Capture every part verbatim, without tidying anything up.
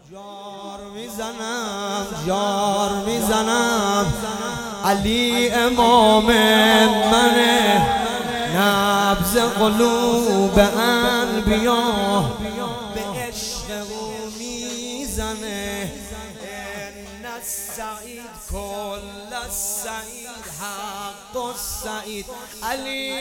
جار میزنم جار میزنم علی امام منه، نبض قلوب انبیا به عشق او میزنه. ان السعید کل السعید حق السعید علی،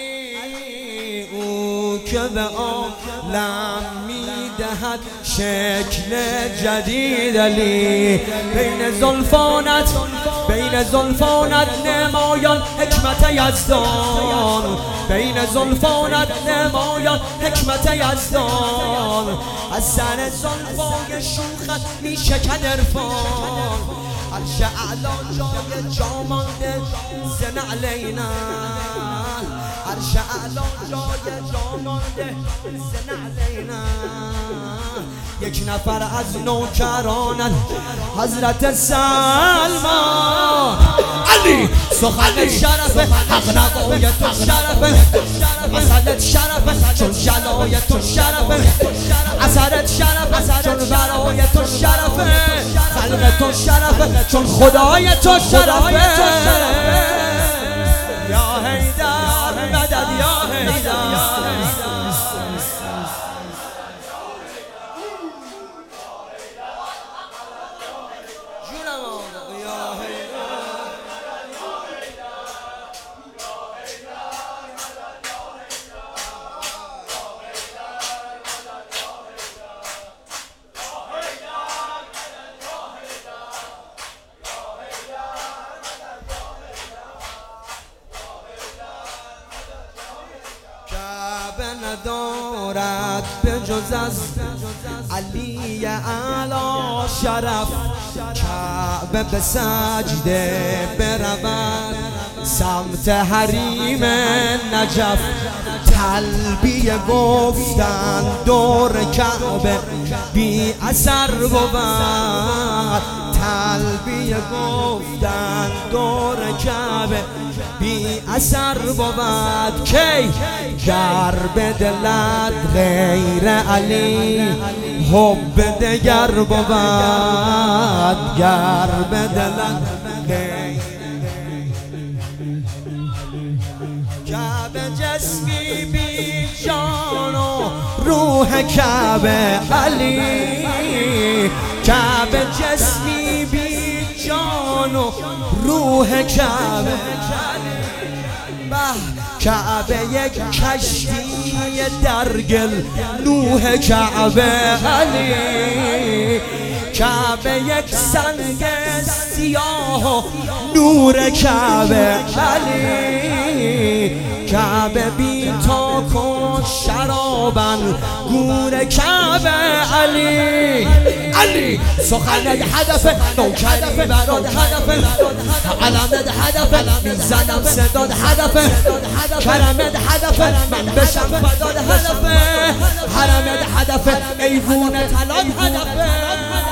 او که به عالم میدهد شکل جدید. علی بین زلفانت بین زلفانت نمایان حکمت یزدان، بین زلفانت نمایان حکمت یزدان. از سر زلفای شوخت میشکن عرفان، عرش اعلی جای جا مانده ز نعلینا، عرش اعلی جای جا مانده ز نعلینا. یک نفر از نوکران حضرت سلمان علی، سخن شرف حق نوای تو شرف، اصلت شرف چون جلای تو شرف، اثرت شرف چون برای تو شرف، خلق تو شرف چون خدای تو شرف. یا حیدر مدد یا حیدر، ندارد به جز از علی اعلی شرف، کعبه به سجده برود سمت حریم نجف. تلبیه گفتن دور کعبه بی اثر بود، تلبیه گفتن دور کعبه بی اثر بود. کی گر به دلت غیر علی حب دگر بود، گر به دلت غیر کعبه جسمی بی جان و روح کعبه علی، کعبه جسمی بی جان و روح کعبه علی. کعبه یک کشتی در گل نوح کعبه علی، کعبه یک سنگ سیاه و نور کعبه علی، کعبه بی تاک و شرابن گور کعبه علی. علی سخن هدف نوکری برات هدف، علمت هدف میزنم صداد هدف، کرمت هدف من بشم فداد هدف، حرمت هدف ایوون طلات هدف.